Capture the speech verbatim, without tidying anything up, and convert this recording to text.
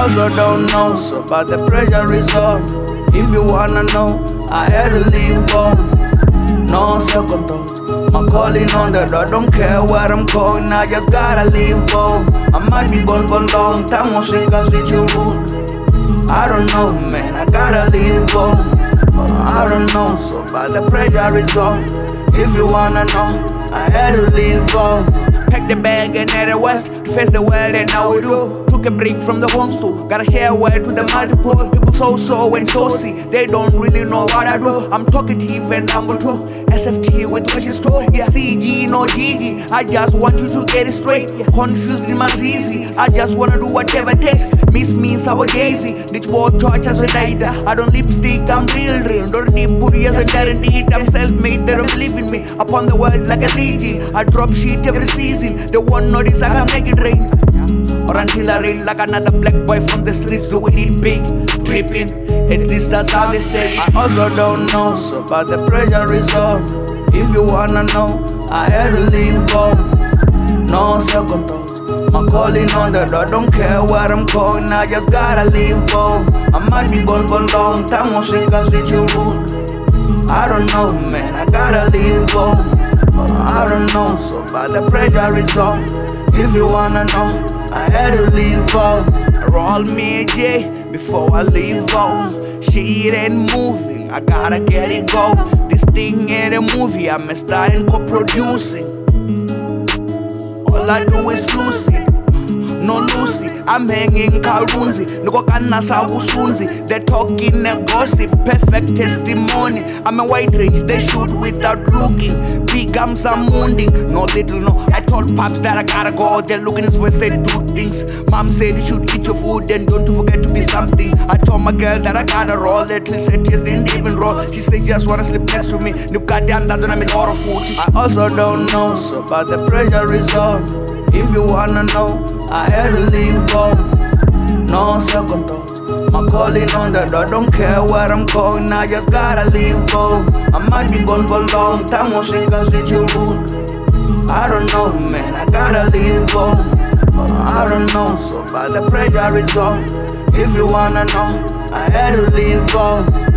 also don't know, so but the pressure is on. If you wanna know, I had to leave home. No second thoughts, my calling on the door. Don't care where I'm going, I just gotta leave home. I might be gone for a long time, won't see cause it's you rude. I don't know, man, I gotta leave home. I don't know, so but the pressure is on. If you wanna know, I had to leave home. Pack the bag and head west to face the world, and now we do. Took a break from the home store, gotta share word to the multiple. People so so and so see, they don't really know what I do. I'm talkative and humble too. S F T with what you store, yeah. C G no G G, I just want you to get it straight. Confused in my Z Z, I just wanna do whatever it takes. Miss means our daisy, ditch boy torch as a died. I don't lipstick, I'm real real. Don't deep booty as a guarantee. I'm self-made, they don't believe in me. Upon the world like a legion, I drop shit every season. They won't notice I can make it rain, or until I rain like another black boy from the streets doing it big, dripping. At least that's how they say it. I also don't know, so but the pressure is on. If you wanna know, I had to leave home. No second thoughts, my calling on the door. Don't care where I'm going, I just gotta leave home. I might be gone for a long time, won't see cause it's you rude. I don't know, man, I gotta leave home. I don't know, so but the pressure is on. If you wanna know, I had to leave home. Roll me a J before I leave home. Shit ain't moving, I gotta get it go. This thing ain't a movie, I'm a star in co-producing. All I do is Lucy, no Lucy. I'm hanging Karunzi, Niko kana sabusunzi. They talking and gossip, perfect testimony. I'm a white range, they shoot without looking. Big arms are wounding, no little no. I told pops that I gotta go out there looking his way, said two things. Mom said you should eat your food and don't forget to be something. I told my girl that I gotta roll, at least eight years didn't even roll. She said just wanna sleep next to me. New goddamn that don't have a lot of food. I also don't know, so but the pressure is on. If you wanna know, I had to leave home. No second thoughts, my calling on the door. Don't care where I'm going, I just gotta leave home. I might be gone for a long time, won't see cause it's you rude. I don't know, man, I gotta leave home. I don't know, so but the pressure is on. If you wanna know, I had to leave home.